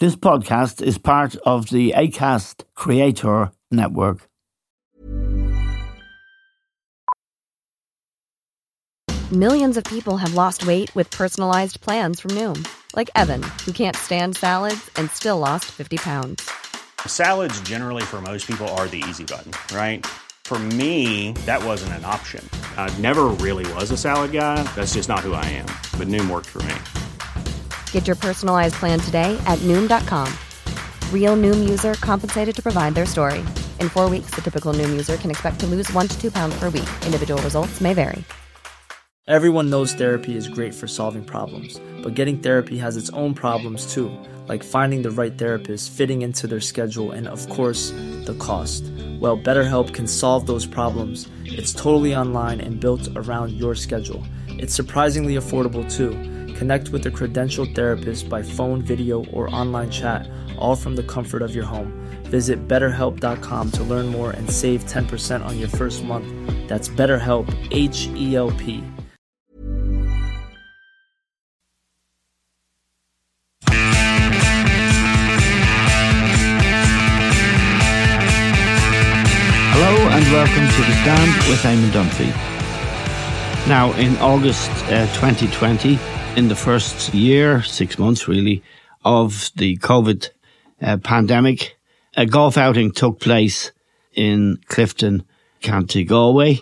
This podcast is part of the Acast Creator Network. Millions of people have lost weight with personalized plans from Noom. Like Evan, who can't stand salads and still lost 50 pounds. Salads generally for most people are the easy button, right? For me, that wasn't an option. I never really was a salad guy. That's just not who I am. But Noom worked for me. Get your personalized plan today at Noom.com. Real Noom user compensated to provide their story. In 4 weeks, the typical Noom user can expect to lose 1 to 2 pounds per week. Individual results may vary. Everyone knows therapy is great for solving problems, but getting therapy has its own problems too, like finding the right therapist, fitting into their schedule, and of course, the cost. Well, BetterHelp can solve those problems. It's totally online and built around your schedule. It's surprisingly affordable too. Connect with a credentialed therapist by phone, video, or online chat, all from the comfort of your home. Visit BetterHelp.com to learn more and save 10% on your first month. That's BetterHelp, H-E-L-P. Hello and welcome to The Stand with Eamon Dunphy. Now, in August 2020, in the first year, 6 months really, of the COVID pandemic, a golf outing took place in Clifton, County Galway,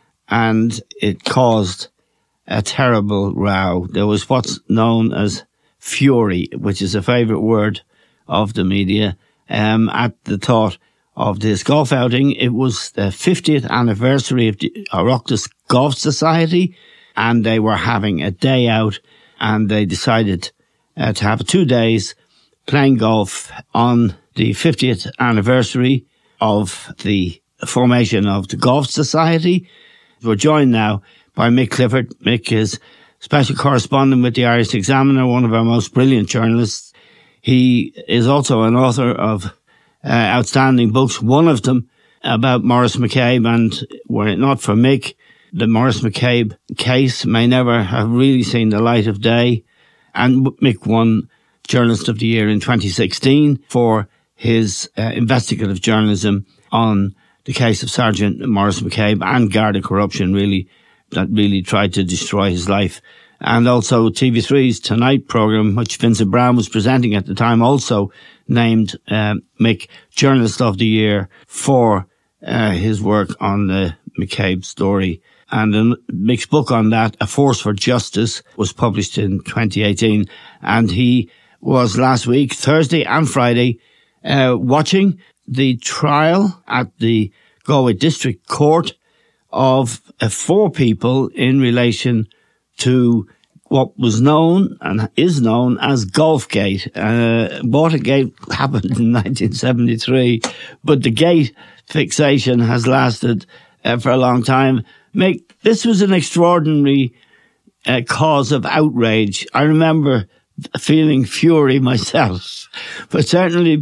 and it caused a terrible row. There was what's known as fury, which is a favourite word of the media, at the thought of this golf outing. It was the 50th anniversary of the Oireachtas Golf Society, and they were having a day out, and they decided to have 2 days playing golf on the 50th anniversary of the formation of the Golf Society. We're joined now by Mick Clifford. Mick is special correspondent with the Irish Examiner, one of our most brilliant journalists. He is also an author of outstanding books, one of them about Maurice McCabe, and were it not for Mick, the Maurice McCabe case may never have really seen the light of day. And Mick won Journalist of the Year in 2016 for his investigative journalism on the case of Sergeant Maurice McCabe and Garda corruption, really, that really tried to destroy his life. And also TV3's Tonight programme, which Vincent Brown was presenting at the time, also named Mick Journalist of the Year for his work on the McCabe story. And Mick's book on that, A Force for Justice, was published in 2018. And he was last week, Thursday and Friday, watching the trial at the Galway District Court of 4 people in relation to what was known and is known as Golfgate. Watergate happened in 1973, but the gate fixation has lasted for a long time. Mick, this was an extraordinary cause of outrage. I remember feeling fury myself, but certainly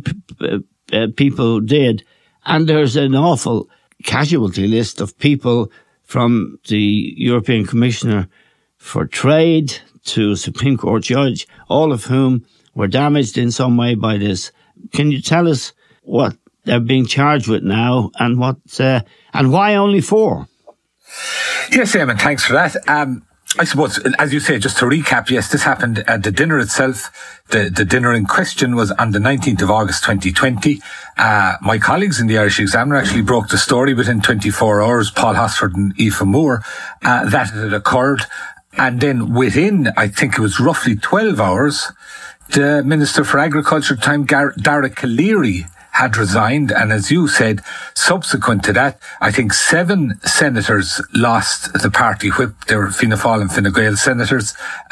people did. And there's an awful casualty list of people from the European Commissioner for Trade to a Supreme Court judge, all of whom were damaged in some way by this. Can you tell us what they're being charged with now and what and why only 4? Yes, Eamon, thanks for that. I suppose, as you say, just to recap, yes, this happened at the dinner itself. The dinner in question was on the 19th of August 2020. My colleagues in the Irish Examiner actually broke the story within 24 hours, Paul Hosford and Aoife Moore, that it had occurred. And then within, I think it was roughly 12 hours, the Minister for Agriculture at the time, Dara Calleary, had resigned. And as you said, subsequent to that, I think 7 senators lost the party whip. They were Fianna Fáil and Fine Gael senators.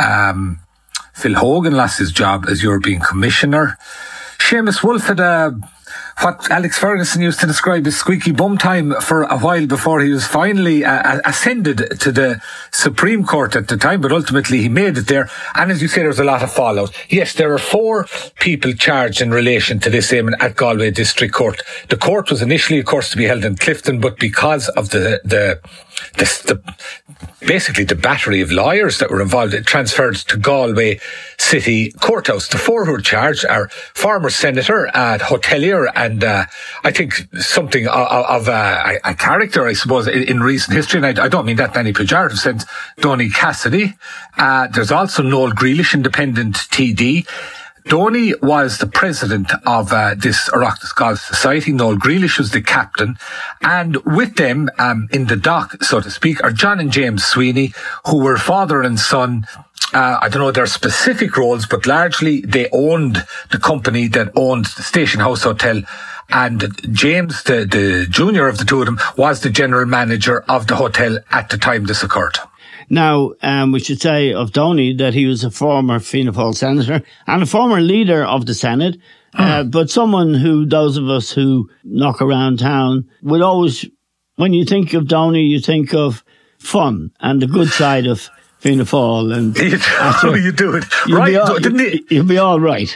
Phil Hogan lost his job as European Commissioner. Seamus Wolfe had what Alex Ferguson used to describe as squeaky bum time for a while before he was finally ascended to the Supreme Court at the time, but ultimately he made it there. And as you say, there was a lot of fallout. Yes, there are 4 people charged in relation to this aim at Galway District Court. The court was initially, of course, to be held in Clifton, but because of the basically the battery of lawyers that were involved. It transferred to Galway City Courthouse. The four who were charged are former senator, hotelier, and I think something of a character, I suppose, in recent history. And I don't mean that in any pejorative sense. Donny Cassidy. There's also Noel Grealish, independent TD. Donny was the president of this Oireachtas Golf Society. Noel Grealish was the captain. And with them, in the dock, so to speak, are John and James Sweeney, who were father and son. I don't know their specific roles, but largely they owned the company that owned the Station House Hotel. And James, the junior of the two of them, was the general manager of the hotel at the time this occurred. Now, we should say of Donny that he was a former Fianna Fáil senator and a former leader of the Senate, but someone who those of us who knock around town would always, when you think of Donny, you think of fun and the good side of Fianna Fáil. And you do it right, didn't he? You'll be all right.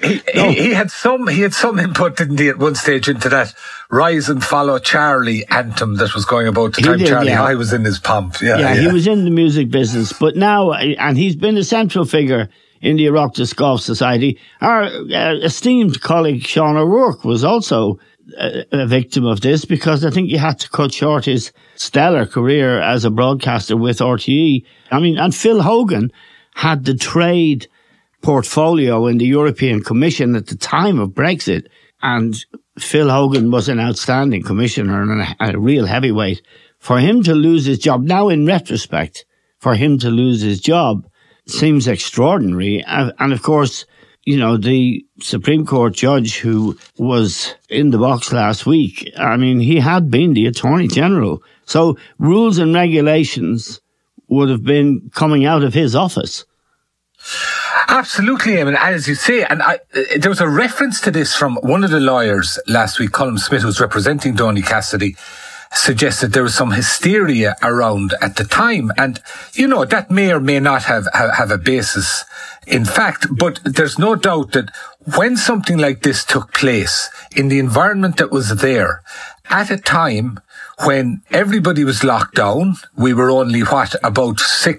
He had some input, didn't he, at one stage into that Rise and Follow Charlie anthem that was going about the time Charlie High was in his pomp. Yeah, he was in the music business, but now, and he's been a central figure in the Oireachtas Golf Society. Our esteemed colleague Sean O'Rourke was also a victim of this, because I think he had to cut short his stellar career as a broadcaster with RTE. And Phil Hogan had the trade portfolio in the European Commission at the time of Brexit, and Phil Hogan was an outstanding commissioner and a real heavyweight. For him to lose his job, now in retrospect, for him to lose his job seems extraordinary. And of course, the Supreme Court judge who was in the box last week, he had been the Attorney General. So rules and regulations would have been coming out of his office. Absolutely, as you say, and there was a reference to this from one of the lawyers last week, Colm Smith, who's representing Donny Cassidy, suggested there was some hysteria around at the time. And, that may or may not have a basis in fact, but there's no doubt that when something like this took place in the environment that was there, at a time when everybody was locked down, we were only, about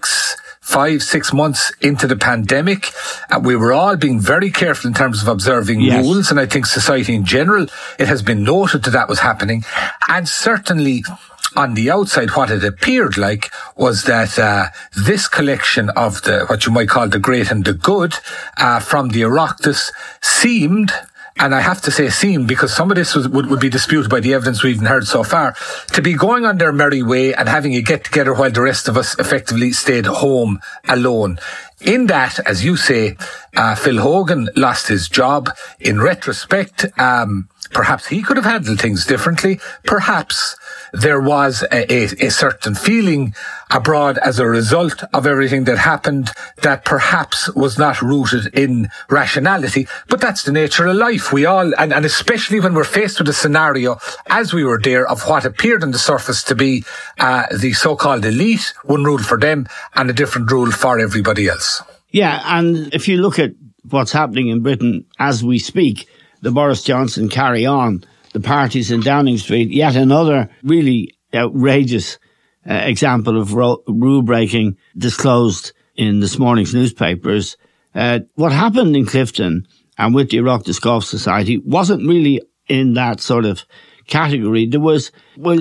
5-6 months into the pandemic. We were all being very careful in terms of observing rules. And I think society in general, it has been noted that was happening. And certainly on the outside, what it appeared like was that this collection of what you might call the great and the good from the Oireachtas seemed, and I have to say seemed, because some of this would be disputed by the evidence we've heard so far, to be going on their merry way and having a get-together while the rest of us effectively stayed home alone. In that, as you say, Phil Hogan lost his job. In retrospect, perhaps he could have handled things differently. Perhaps there was a certain feeling abroad as a result of everything that happened that perhaps was not rooted in rationality. But that's the nature of life. We all, and especially when we're faced with a scenario, as we were there, of what appeared on the surface to be the so-called elite, one rule for them and a different rule for everybody else. Yeah, and if you look at what's happening in Britain as we speak, the Boris Johnson carry on, the parties in Downing Street, yet another really outrageous example of rule breaking disclosed in this morning's newspapers. What happened in Clifton and with the Oireachtas Golf Society wasn't really in that sort of category. There was,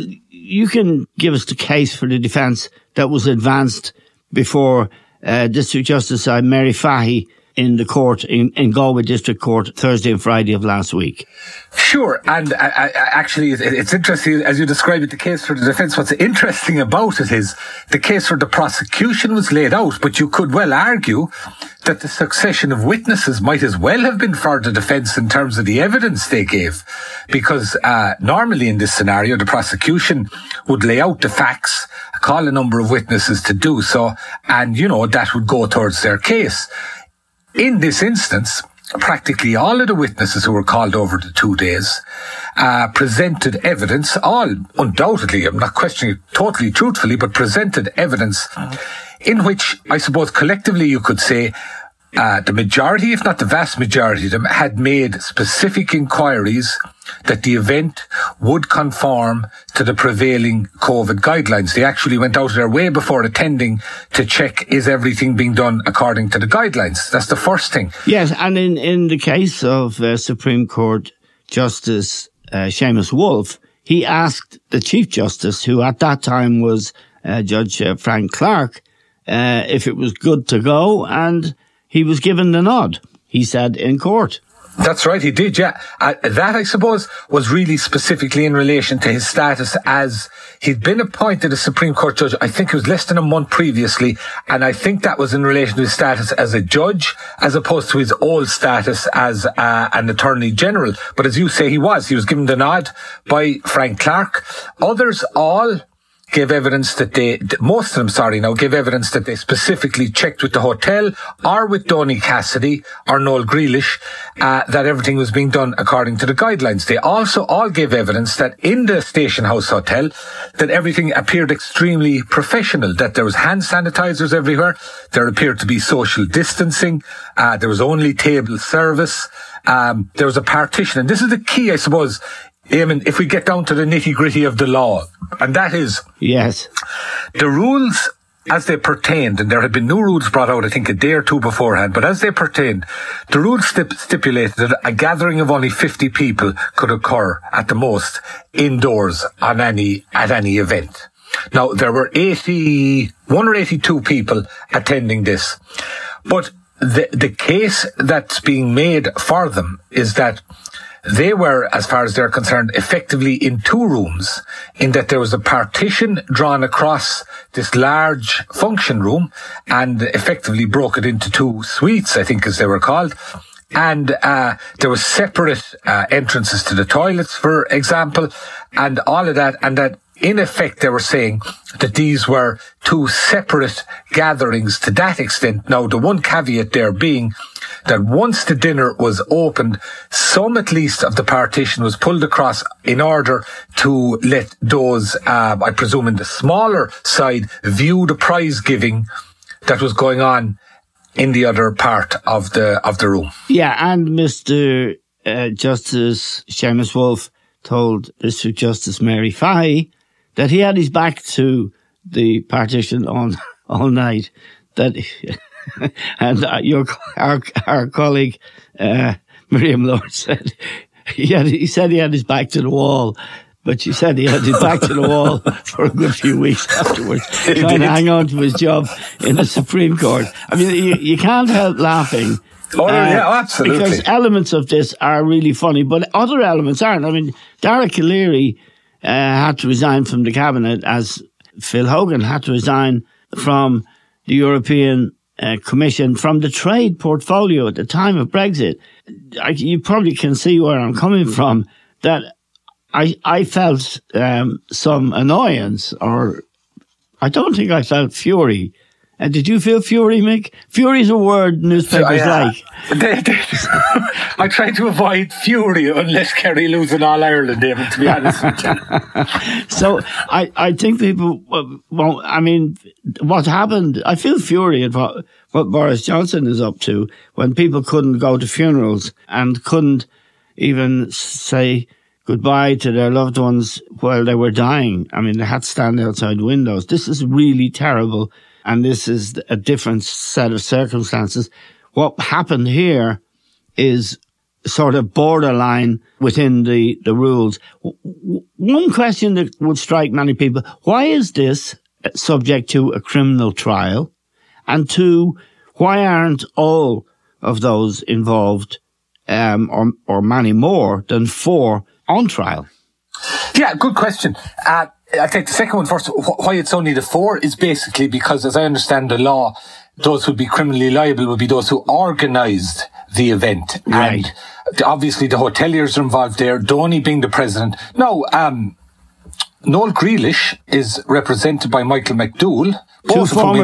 you can give us the case for the defence that was advanced before District Justice Mary Fahy in the court, in Galway District Court, Thursday and Friday of last week. Sure, and actually it's interesting, as you describe it, the case for the defence. What's interesting about it is the case for the prosecution was laid out, but you could well argue that the succession of witnesses might as well have been for the defence in terms of the evidence they gave, because normally in this scenario the prosecution would lay out the facts, call a number of witnesses to do so, and that would go towards their case. In this instance, practically all of the witnesses who were called over the 2 days presented evidence, all undoubtedly, I'm not questioning it totally truthfully, but presented evidence in which, I suppose collectively you could say, the majority, if not the vast majority of them, had made specific inquiries that the event would conform to the prevailing COVID guidelines. They actually went out of their way before attending to check, is everything being done according to the guidelines? That's the first thing. Yes, and in the case of Supreme Court Justice Seamus Wolfe, he asked the Chief Justice, who at that time was Judge Frank Clark, if it was good to go, and he was given the nod, he said, in court. That's right, he did, yeah. That, I suppose, was really specifically in relation to his status as he'd been appointed a Supreme Court judge, I think it was less than a month previously, and I think that was in relation to his status as a judge, as opposed to his old status as an Attorney General. But as you say, he was given the nod by Frank Clark. Others all gave evidence that gave evidence that they specifically checked with the hotel or with Donny Cassidy or Noel Grealish that everything was being done according to the guidelines. They also all gave evidence that in the Station House Hotel that everything appeared extremely professional, that there was hand sanitizers everywhere, there appeared to be social distancing, there was only table service, there was a partition. And this is the key, I suppose, Eamon, if we get down to the nitty-gritty of the law, and that is, yes, the rules as they pertained, and there had been new rules brought out, I think, a day or two beforehand, but as they pertained, the rules stipulated that a gathering of only 50 people could occur at the most indoors at any event. Now, there were 81 or 82 people attending this, but the case that's being made for them is that they were, as far as they're concerned, effectively in two rooms, in that there was a partition drawn across this large function room and effectively broke it into two suites, I think as they were called. And there were separate entrances to the toilets, for example, and all of that. And that, in effect, they were saying that these were two separate gatherings to that extent. Now, the one caveat there being that once the dinner was opened, some at least of the partition was pulled across in order to let those, I presume in the smaller side, view the prize giving that was going on in the other part of the room. Yeah, and Mr. Justice Seamus Wolfe told District Justice Mary Fahey that he had his back to the partition all night. That and our colleague Miriam Lord said he said he had his back to the wall, but she said he had his back to the wall for a good few weeks afterwards, trying to hang on to his job in the Supreme Court. I mean, you can't help laughing. Oh, yeah, absolutely. Because elements of this are really funny, but other elements aren't. I mean, Dara Calleary had to resign from the cabinet, as Phil Hogan had to resign from the European Commission, from the trade portfolio at the time of Brexit. You probably can see where I'm coming from, that I felt some annoyance, or I don't think I felt fury. Did you feel fury, Mick? Fury is a word newspapers like. I try to avoid fury unless Kerry losing All Ireland, David, to be honest with you. So I think people won't, I mean, what happened, I feel fury at what Boris Johnson is up to when people couldn't go to funerals and couldn't even say goodbye to their loved ones while they were dying. I mean, they had to stand outside windows. This is really terrible. And this is a different set of circumstances. What happened here is sort of borderline within the rules. One question that would strike many people, why is this subject to a criminal trial? And two, why aren't all of those involved, or many more than 4 on trial? Yeah, good question. I'll take the second one first. Why it's only the 4 is basically because, as I understand the law, those who would be criminally liable would be those who organised the event. Right. And obviously the hoteliers are involved there, Donny being the president. No, Noel Grealish is represented by Michael McDowell. Two former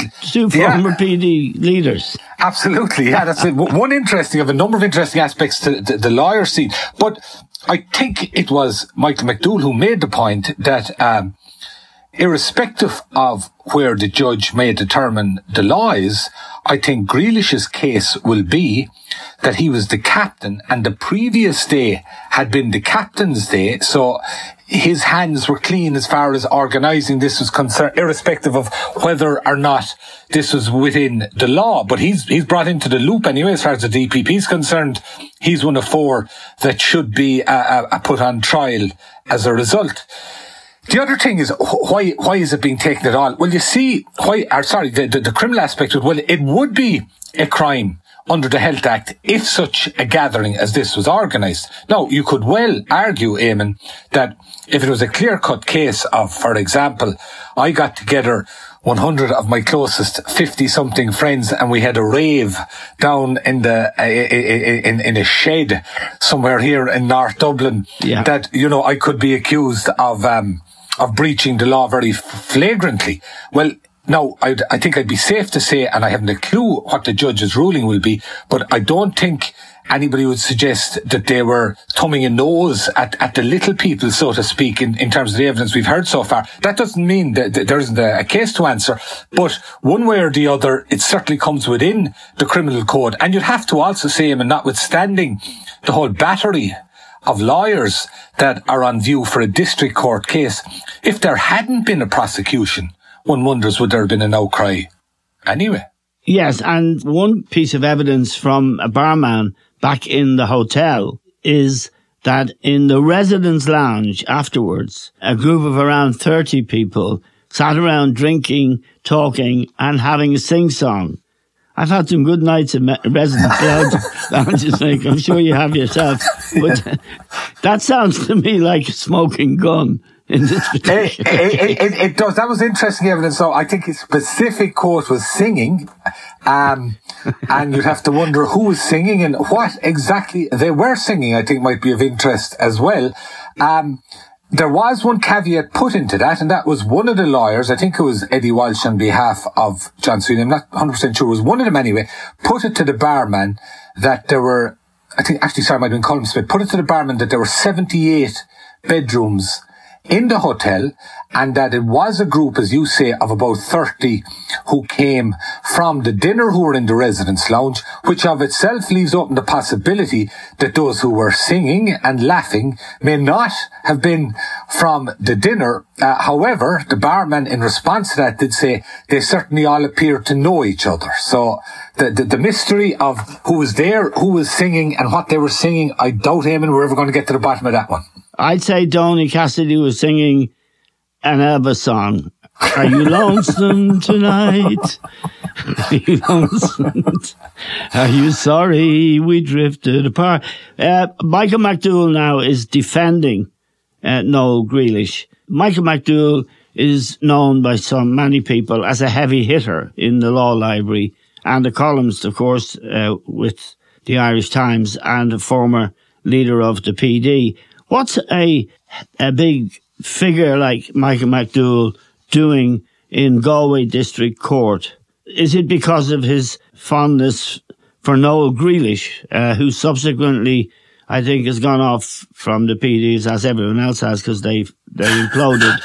PD leaders. Absolutely, yeah. That's one interesting of a number of interesting aspects to the lawyer scene. But I think it was Michael McDowell who made the point that irrespective of where the judge may determine the law is, I think Grealish's case will be that he was the captain, and the previous day had been the captain's day, so his hands were clean as far as organising this was concerned, irrespective of whether or not this was within the law. But he's brought into the loop anyway, as far as the DPP is concerned. He's one of 4 that should be put on trial as a result. The other thing is, why is it being taken at all? Well, you see, the criminal aspect of it, well, it would be a crime under the Health Act if such a gathering as this was organised. Now, you could well argue, Eamon, that if it was a clear-cut case of, for example, I got together 100 of my closest 50-something friends and we had a rave down in in a shed somewhere here in North Dublin, that, I could be accused of breaching the law very flagrantly. Well, now, I think I'd be safe to say, and I haven't a clue what the judge's ruling will be, but I don't think anybody would suggest that they were thumbing a nose at the little people, so to speak, in terms of the evidence we've heard so far. That doesn't mean that there isn't a case to answer, but one way or the other, it certainly comes within the criminal code. And you'd have to also say, and notwithstanding the whole battery of lawyers that are on view for a district court case, if there hadn't been a prosecution, one wonders, would there have been an outcry anyway? Yes, and one piece of evidence from a barman back in the hotel is that in the residence lounge afterwards, a group of around 30 people sat around drinking, talking, and having a sing-song. I've had some good nights in residence lounges, like I'm sure you have yourself, but that sounds to me like a smoking gun. It does. That was interesting evidence. So I think his specific quote was singing, and you'd have to wonder who was singing and what exactly they were singing. I think might be of interest as well. There was one caveat put into that, and that was one of the lawyers, I think it was Eddie Walsh on behalf of John Sweeney, I'm not 100% sure, it was one of them anyway, put it to the barman that there were, I think, actually, sorry, it might have been Colin Smith, put it to the barman that there were 78 bedrooms in the hotel, and that it was a group, as you say, of about 30 who came from the dinner who were in the residence lounge, which of itself leaves open the possibility that those who were singing and laughing may not have been from the dinner. However, the barman in response to that did say they certainly all appeared to know each other. So the mystery of who was there, who was singing and what they were singing, I doubt, Eamon, we're ever going to get to the bottom of that one. I'd say Donny Cassidy was singing an Elvis song. Are you lonesome tonight? Are you lonesome? Are you sorry we drifted apart? Michael McDowell now is defending Noel Grealish. Michael McDowell is known by many people as a heavy hitter in the law library and a columnist, of course, with the Irish Times, and a former leader of the PD. What's a big figure like Michael McDowell doing in Galway District Court? Is it because of his fondness for Noel Grealish, who subsequently, I think, has gone off from the PDs, as everyone else has, because they imploded?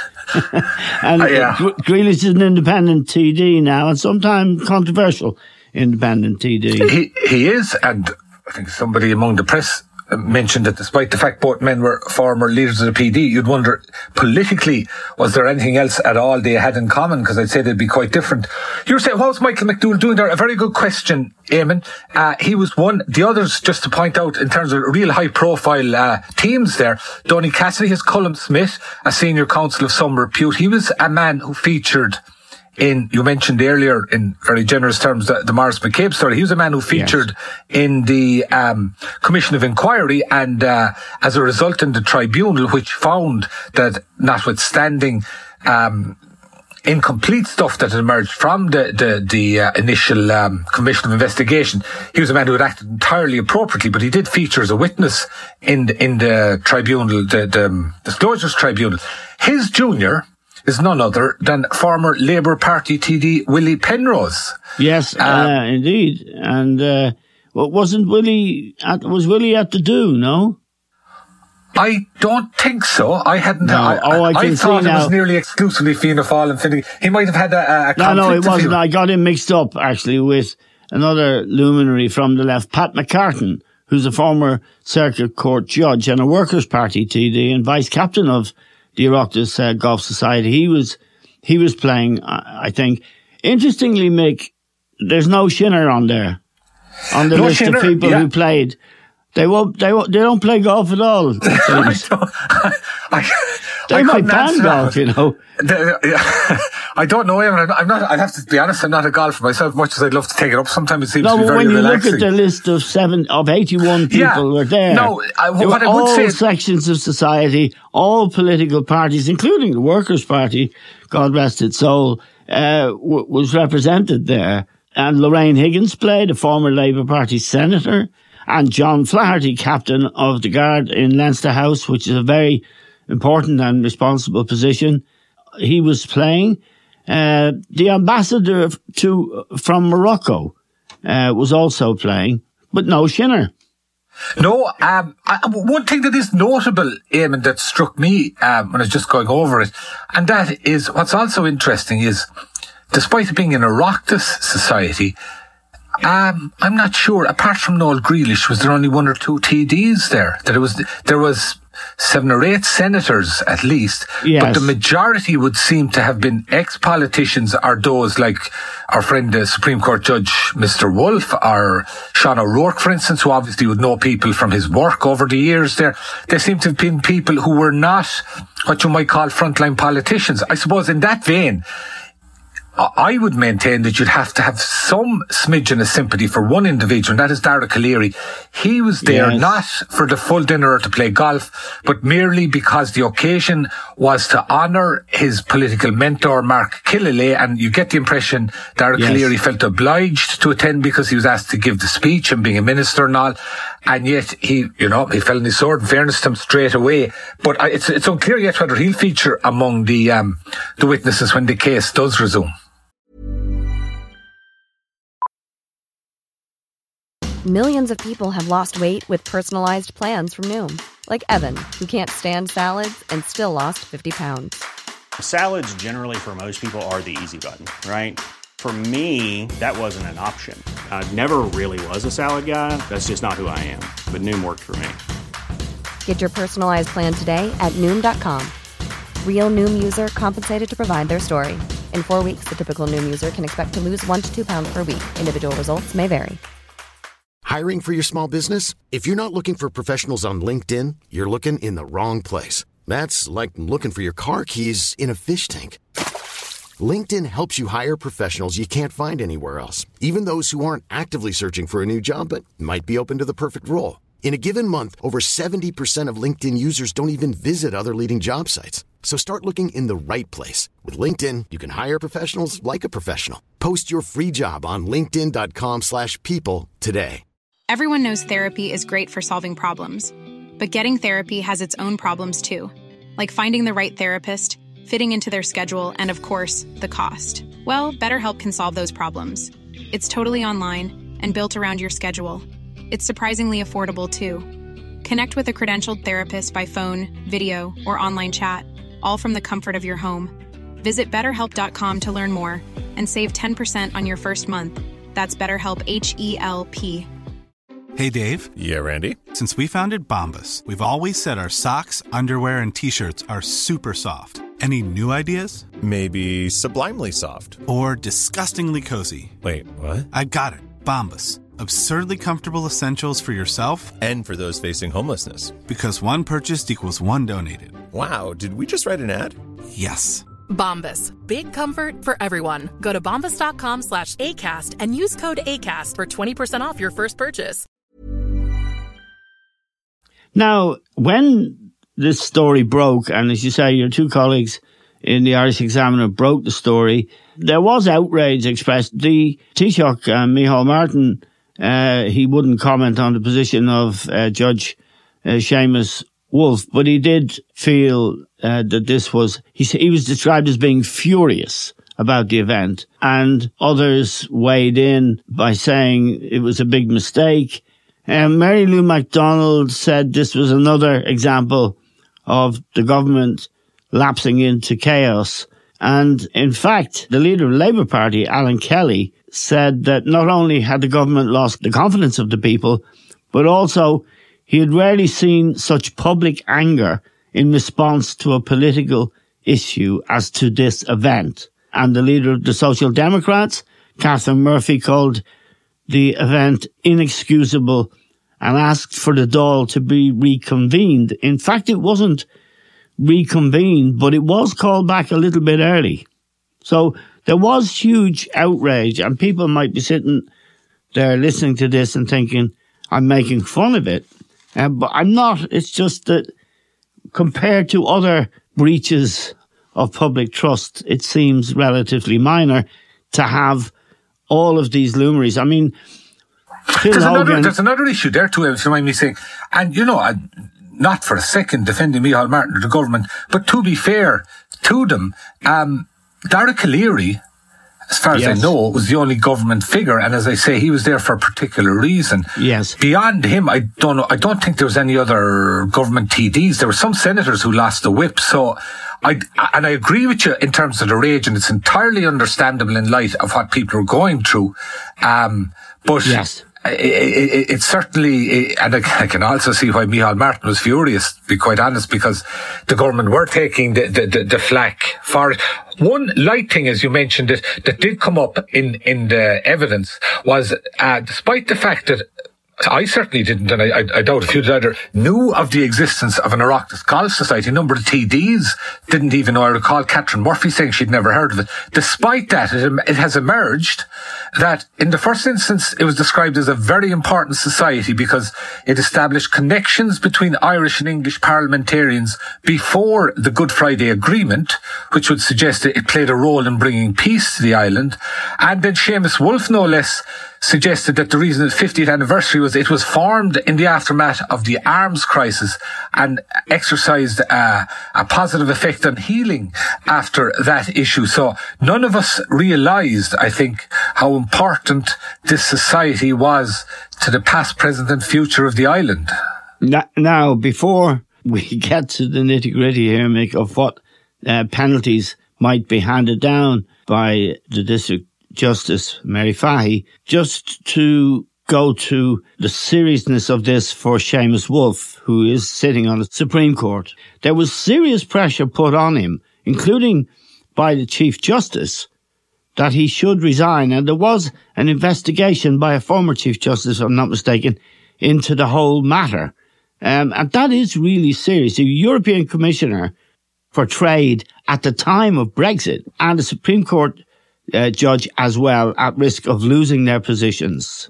And Grealish is an independent TD now, and sometimes controversial independent TD. He is, and I think somebody among the press mentioned that despite the fact both men were former leaders of the PD, you'd wonder politically, was there anything else at all they had in common? Because I'd say they'd be quite different. You were saying, what was Michael McDowell doing there? A very good question, Eamon. He was one. The others, just to point out, in terms of real high profile teams there, Donny Cassidy, his Colin Smith, a senior counsel of some repute. He was a man who featured in, you mentioned earlier, in very generous terms, the Maurice McCabe story. He was a man who featured in the Commission of Inquiry, and as a result in the tribunal, which found that notwithstanding incomplete stuff that had emerged from the initial Commission of Investigation, he was a man who had acted entirely appropriately, but he did feature as a witness in the tribunal, the Disclosures Tribunal. His junior is none other than former Labour Party TD Willie Penrose. Yes, indeed. And was Willie at the do? No, I don't think so. I hadn't. No. I thought it was nearly exclusively Fianna Fáil and Finnegan. He might have had a conflict. No, it wasn't. I got him mixed up actually with another luminary from the left, Pat McCartan, who's a former Circuit Court judge and a Workers' Party TD and vice captain of the Oireachtas Golf Society. He was playing, I think. Interestingly, Mick, there's no Shinner on there. On the list of people who played. They don't play golf at all. They might ban golf, you know. I don't know him. I'm not. I have to be honest. I'm not a golfer myself. Much as I'd love to take it up, sometimes it seems to be very relaxing. No, when you look at the list of 81 people were there. No, what I would say, all sections of society, all political parties, including the Workers' Party, God rest its soul, was represented there. And Lorraine Higgins played, a former Labour Party senator, and John Flaherty, captain of the Guard in Leinster House, which is a very important and responsible position. He was playing. The ambassador from Morocco was also playing, but no Shinner. No, one thing that is notable, Eamon, that struck me when I was just going over it, and that is what's also interesting is, despite it being an Oireachtas society, I'm not sure, apart from Noel Grealish, was there only one or two TDs there? There was 7 or 8 senators at least, yes. But the majority would seem to have been ex-politicians, or those like our friend, the Supreme Court Judge Mr. Wolfe, or Sean O'Rourke, for instance, who obviously would know people from his work over the years there. There seem to have been people who were not what you might call frontline politicians. I suppose in that vein, I would maintain that you'd have to have some smidgen of sympathy for one individual, and that is Dara Calleary. He was there not for the full dinner or to play golf, but merely because the occasion was to honour his political mentor, Mark Killalay, and you get the impression Dara Calleary felt obliged to attend because he was asked to give the speech and being a minister and all, and yet he fell on his sword, in fairness to him, straight away. But it's unclear yet whether he'll feature among the witnesses when the case does resume. Millions of people have lost weight with personalized plans from Noom. Like Evan, who can't stand salads and still lost 50 pounds. Salads generally for most people are the easy button, right? For me, that wasn't an option. I never really was a salad guy. That's just not who I am. But Noom worked for me. Get your personalized plan today at Noom.com. Real Noom user compensated to provide their story. In 4 weeks, the typical Noom user can expect to lose 1 to 2 pounds per week. Individual results may vary. Hiring for your small business? If you're not looking for professionals on LinkedIn, you're looking in the wrong place. That's like looking for your car keys in a fish tank. LinkedIn helps you hire professionals you can't find anywhere else, even those who aren't actively searching for a new job but might be open to the perfect role. In a given month, over 70% of LinkedIn users don't even visit other leading job sites. So start looking in the right place. With LinkedIn, you can hire professionals like a professional. Post your free job on linkedin.com/people today. Everyone knows therapy is great for solving problems, but getting therapy has its own problems too, like finding the right therapist, fitting into their schedule, and of course, the cost. Well, BetterHelp can solve those problems. It's totally online and built around your schedule. It's surprisingly affordable too. Connect with a credentialed therapist by phone, video, or online chat, all from the comfort of your home. Visit BetterHelp.com to learn more and save 10% on your first month. That's BetterHelp, H-E-L-P. Hey, Dave. Yeah, Randy. Since we founded Bombas, we've always said our socks, underwear, and T-shirts are super soft. Any new ideas? Maybe sublimely soft. Or disgustingly cozy. Wait, what? I got it. Bombas. Absurdly comfortable essentials for yourself and for those facing homelessness. Because one purchased equals one donated. Wow, did we just write an ad? Yes. Bombas. Big comfort for everyone. Go to bombas.com/ACAST and use code ACAST for 20% off your first purchase. Now, when this story broke, and as you say, your two colleagues in the Irish Examiner broke the story, there was outrage expressed. The Taoiseach, Micheál Martin, he wouldn't comment on the position of Judge Seamus Wolfe, but he did feel that this was, he was described as being furious about the event, and others weighed in by saying it was a big mistake. Mary Lou MacDonald said this was another example of the government lapsing into chaos And in fact, the leader of the Labour Party, Alan Kelly, said that not only had the government lost the confidence of the people, but also he had rarely seen such public anger in response to a political issue as to this event. And the leader of the Social Democrats, Catherine Murphy, called the event inexcusable and asked for the Dáil to be reconvened. In fact, it wasn't reconvened, but it was called back a little bit early. So there was huge outrage, and people might be sitting there listening to this and thinking, I'm making fun of it. But I'm not. It's just that compared to other breaches of public trust, it seems relatively minor to have all of these luminaries. I mean, there's another issue there too, if you mind me saying, and not for a second defending Micheál Martin or the government, but to be fair to them, Dara Calleary, as far as I know, was the only government figure, and as I say, he was there for a particular reason. Yes. Beyond him, I don't think there was any other government TDs. There were some senators who lost the whip, so I agree with you in terms of the rage, and it's entirely understandable in light of what people are going through. But yes. It certainly, and I can also see why Micheál Martin was furious, to be quite honest, because the government were taking the flak for it. One light thing, as you mentioned it, that did come up in the evidence was, despite the fact that I certainly didn't, and I doubt if you did either, knew of the existence of an Oireachtas Golf Society. A number of TDs didn't even know. I recall Catherine Murphy saying she'd never heard of it. Despite that, it has emerged that in the first instance, it was described as a very important society because it established connections between Irish and English parliamentarians before the Good Friday Agreement, which would suggest that it played a role in bringing peace to the island. And then Seamus Wolfe, no less, suggested that the reason its 50th anniversary was it was formed in the aftermath of the arms crisis and exercised a positive effect on healing after that issue. So none of us realised, I think, how important this society was to the past, present and future of the island. Now, before we get to the nitty-gritty here, Mick, of what penalties might be handed down by the District Justice Mary Fahy, just to go to the seriousness of this for Seamus Wolfe, who is sitting on the Supreme Court. There was serious pressure put on him, including by the Chief Justice, that he should resign. And there was an investigation by a former Chief Justice, if I'm not mistaken, into the whole matter. And that is really serious. The European Commissioner for Trade at the time of Brexit and the Supreme Court judge as well, at risk of losing their positions.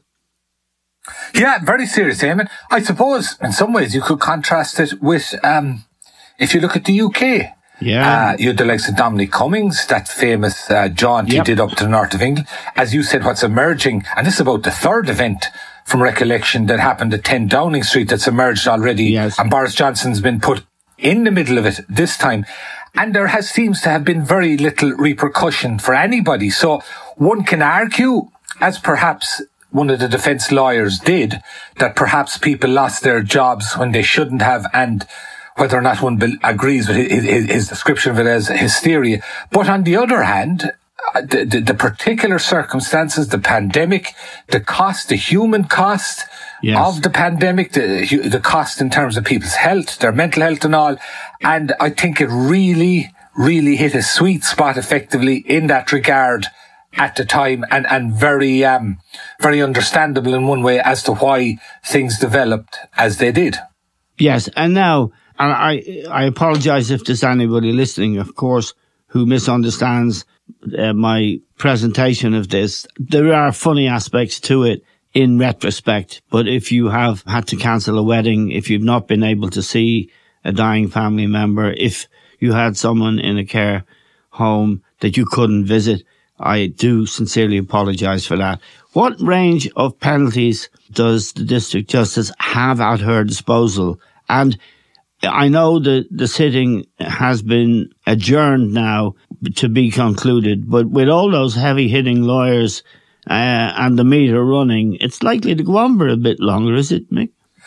Yeah, very serious, Eamon. I suppose in some ways you could contrast it with, if you look at the UK. Yeah. You had the likes of Dominic Cummings, that famous jaunt he did up to the north of England. As you said, what's emerging, and this is about the third event from recollection that happened at 10 Downing Street that's emerged already. Yes. And Boris Johnson's been put in the middle of it this time. And there seems to have been very little repercussion for anybody. So one can argue, as perhaps one of the defence lawyers did, that perhaps people lost their jobs when they shouldn't have, and whether or not one agrees with his description of it as hysteria. But on the other hand, the particular circumstances, the pandemic, the cost, the human cost of the pandemic, the cost in terms of people's health, their mental health and all. And I think it really, really hit a sweet spot effectively in that regard at the time, and very, very understandable in one way as to why things developed as they did. Yes. And now, and I apologise if there's anybody listening, of course, who misunderstands my presentation of this. There are funny aspects to it in retrospect, but if you have had to cancel a wedding, if you've not been able to see a dying family member, if you had someone in a care home that you couldn't visit, I do sincerely apologise for that. What range of penalties does the District Justice have at her disposal? And I know that the sitting has been adjourned now to be concluded, but with all those heavy-hitting lawyers and the meter running, it's likely to go on for a bit longer, is it, Mick?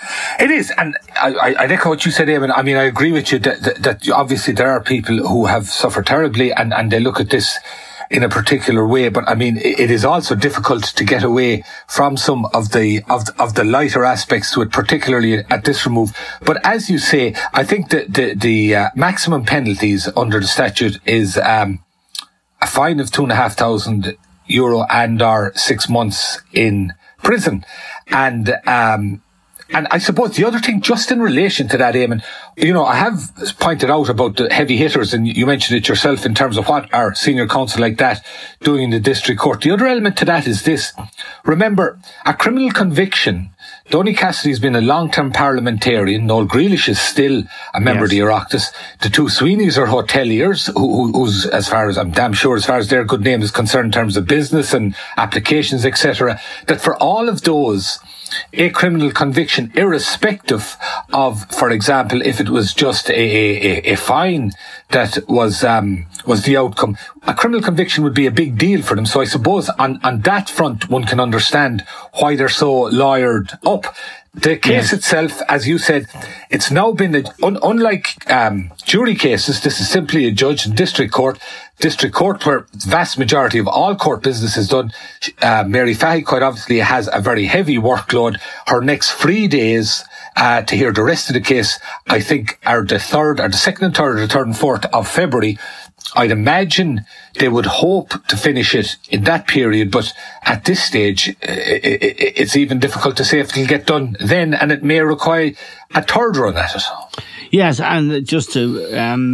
It is, and I echo what you said, Eamon. I mean, I agree with you that obviously there are people who have suffered terribly, and they look at this in a particular way. But I mean, it is also difficult to get away from some of the lighter aspects to it, particularly at this remove. But as you say, I think that the maximum penalties under the statute is a fine of €2,500 and or 6 months in prison. And I suppose the other thing, just in relation to that, Eamon, I have pointed out about the heavy hitters, and you mentioned it yourself in terms of what our senior counsel like that doing in the district court. The other element to that is this. Remember, a criminal conviction, Donny Cassidy's been a long-term parliamentarian. Noel Grealish is still a member of the Oireachtas. The two Sweeneys are hoteliers, who's, as far as I'm damn sure, as far as their good name is concerned in terms of business and applications, etc., that for all of those, a criminal conviction, irrespective of, for example, if it was just a fine that was the outcome, a criminal conviction would be a big deal for them. So I suppose on that front, one can understand why they're so lawyered up. The case itself, as you said, it's now been, unlike jury cases, this is simply a judge in district court where the vast majority of all court business is done. Mary Fahy quite obviously has a very heavy workload. Her next free days to hear the rest of the case, I think, are the 2nd and 3rd and 4th of February. I'd imagine they would hope to finish it in that period, but at this stage, it's even difficult to say if it'll get done then, and it may require a third run at it. Yes, and just to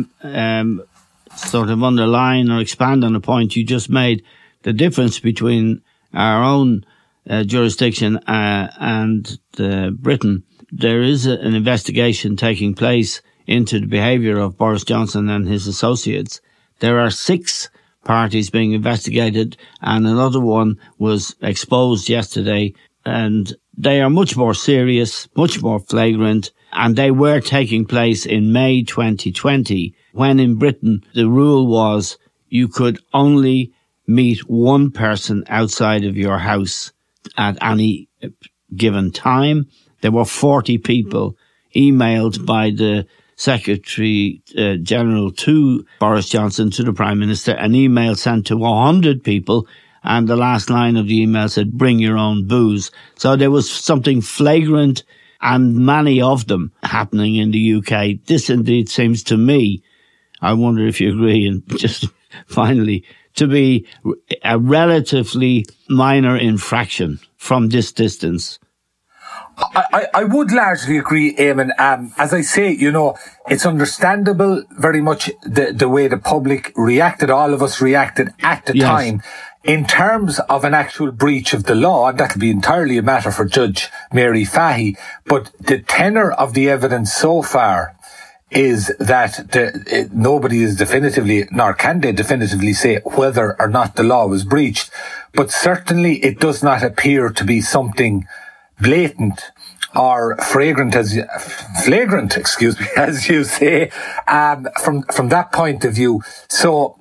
sort of underline or expand on the point you just made, the difference between our own jurisdiction and Britain, there is an investigation taking place into the behaviour of Boris Johnson and his associates. There are 6 parties being investigated, and another one was exposed yesterday, and they are much more serious, much more flagrant, and they were taking place in May 2020, when in Britain the rule was you could only meet one person outside of your house at any given time. There were 40 people emailed by the Secretary General to Boris Johnson, to the Prime Minister, an email sent to 100 people, and the last line of the email said, "Bring your own booze." So there was something flagrant, and many of them, happening in the UK. This indeed seems to me, I wonder if you agree, and just finally, to be a relatively minor infraction from this distance. I would largely agree, Eamon. As I say, it's understandable very much the way the public reacted, all of us reacted at the time. In terms of an actual breach of the law, and that'll be entirely a matter for Judge Mary Fahy, but the tenor of the evidence so far is that nobody is definitively, nor can they definitively say whether or not the law was breached. But certainly it does not appear to be something blatant or flagrant, as you say, from that point of view. So,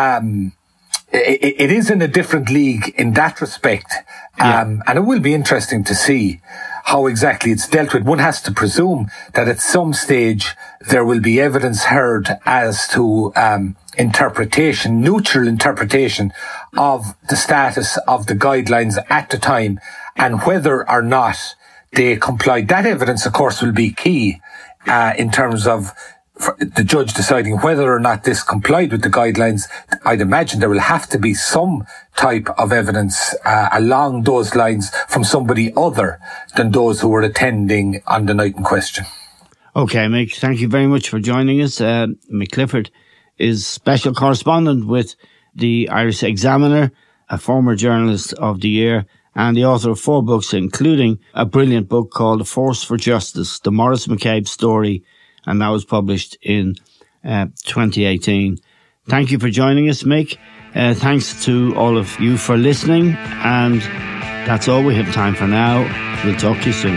it is in a different league in that respect. And it will be interesting to see how exactly it's dealt with. One has to presume that at some stage there will be evidence heard as to, neutral interpretation of the status of the guidelines at the time, and whether or not they complied. That evidence, of course, will be key in terms of the judge deciding whether or not this complied with the guidelines. I'd imagine there will have to be some type of evidence along those lines from somebody other than those who were attending on the night in question. Okay, Mick, thank you very much for joining us. Mick Clifford is special correspondent with the Irish Examiner, a former Journalist of the Year, and the author of 4 books, including a brilliant book called A Force for Justice, The Maurice McCabe Story, and that was published in 2018. Thank you for joining us, Mick. Thanks to all of you for listening, and that's all we have time for now. We'll talk to you soon.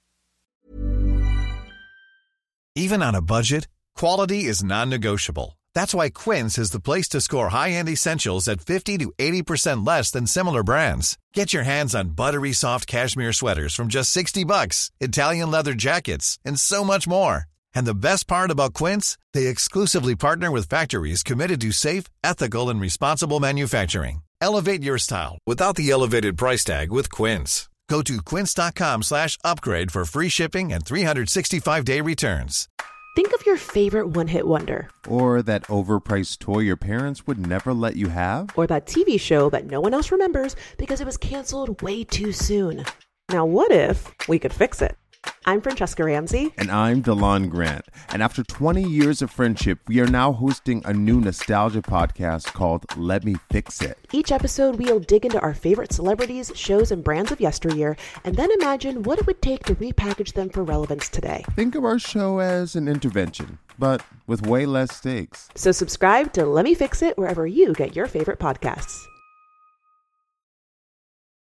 Even on a budget, quality is non-negotiable. That's why Quince is the place to score high-end essentials at 50 to 80% less than similar brands. Get your hands on buttery soft cashmere sweaters from just $60, Italian leather jackets, and so much more. And the best part about Quince, they exclusively partner with factories committed to safe, ethical, and responsible manufacturing. Elevate your style without the elevated price tag with Quince. Go to quince.com/upgrade for free shipping and 365-day returns. Think of your favorite one-hit wonder. Or that overpriced toy your parents would never let you have. Or that TV show that no one else remembers because it was canceled way too soon. Now what if we could fix it? I'm Francesca Ramsey. And I'm DeLon Grant. And after 20 years of friendship, we are now hosting a new nostalgia podcast called Let Me Fix It. Each episode, we'll dig into our favorite celebrities, shows, and brands of yesteryear, and then imagine what it would take to repackage them for relevance today. Think of our show as an intervention, but with way less stakes. So subscribe to Let Me Fix It wherever you get your favorite podcasts.